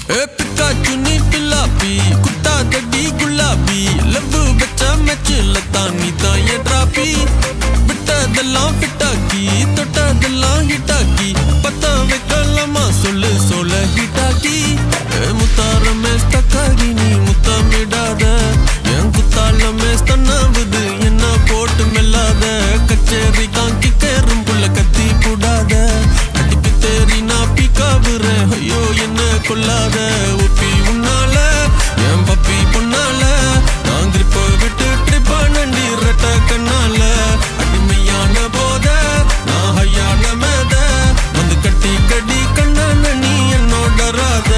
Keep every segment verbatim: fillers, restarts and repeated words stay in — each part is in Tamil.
ए पिका चुनी पिलापी कुत्ता गड्डी गुलाबी लब्बू बच्चा मैच लतानी ता ये ड्रापी बिट्टा दल्ला फिटा की तोटा दल्ला हिटा की पता वे कलमा सोल सोल हिटा की ए मुतार में स्टकागी नी मुता मिडाद यं कुत्ताल में स्तनावद यन्ना पोट मिलाद कचेरी कांकी केरुम पुल कत्ती पुडाद अटिपी तेरी ना पिकावर ஐயோ என்ன கொல்லாத ஊப்பி உன்னால என் பப்பி பொன்னால நான் கிரிப்ப விட்டு ட்ரிப்பா நண்டி ரெட்ட கண்ணால அடிமையான போத நான் ஹையான மேத வந்து கட்டி கடி கண்ணான நீ என்னோட ராத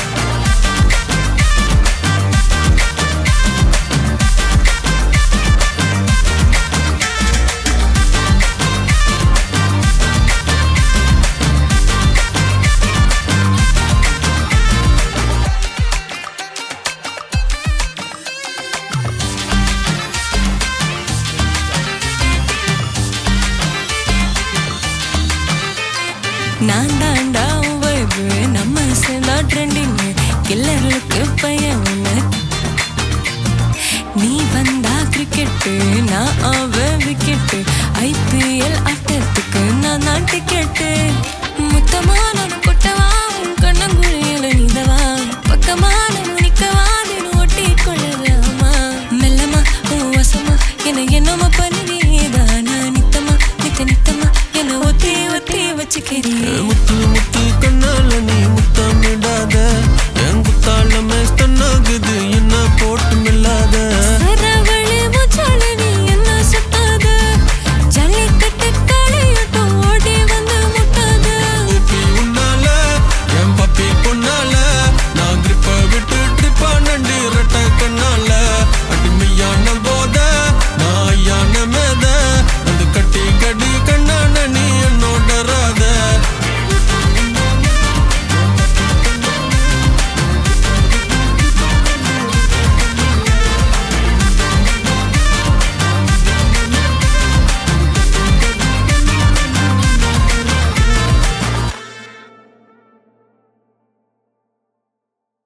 நான் தாண்டா வைபு நம்ம சேர்ந்தா ட்ரெண்டிங் கில்லர்களுக்கு பையன் ஒண்ணு நீ வந்தா கிரிக்கெட்டு நான் ஆவ விக்கெட்டு ஐபிஎல் ஆட்டத்துக்கு நான் தான் டிக்கெட்டு முத்தமா நான் கொட்டவா